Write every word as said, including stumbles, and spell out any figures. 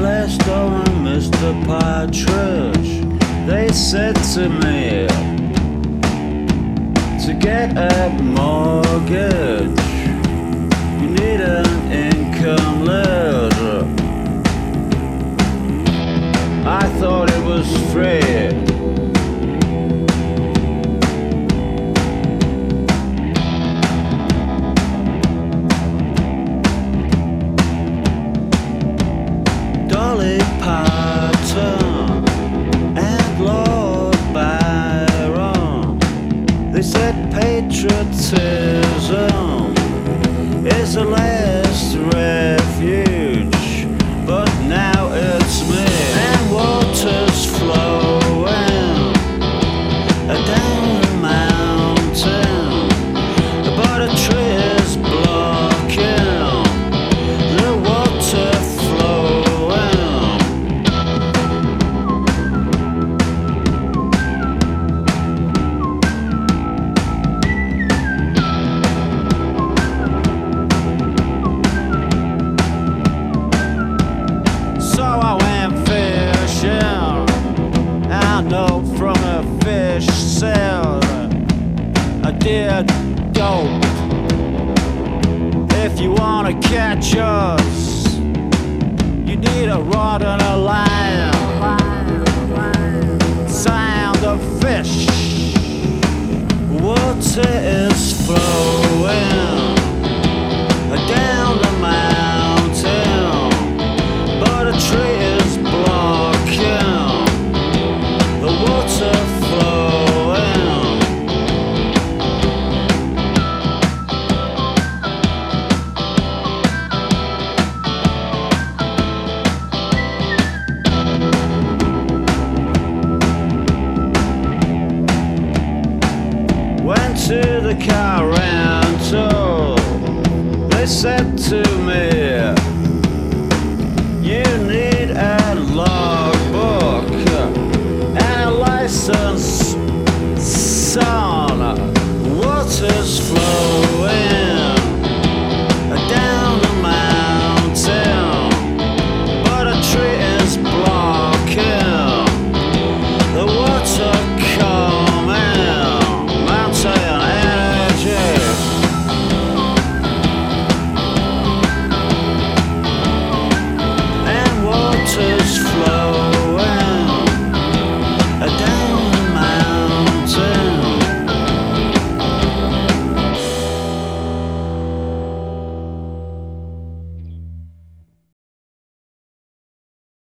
Gladstone and Mister Partridge, they said to me, to get a mortgage, you need an income letter. I thought it was free. Dolly Parton and Lord Byron, they said patriotism is the last refuge, but now it's me. And water's flowing down the mountain, but a tree is blocking the water flowing. So I went fishing, and I know from a fish cell I did dope. If you wanna catch us, you need a rod and a line. Sound of fish, water is flowing down the mountain, but a tree is blocking the water flowing. Went to the car rental, they said to me, you need a logbook and a license, son. Water's flowing.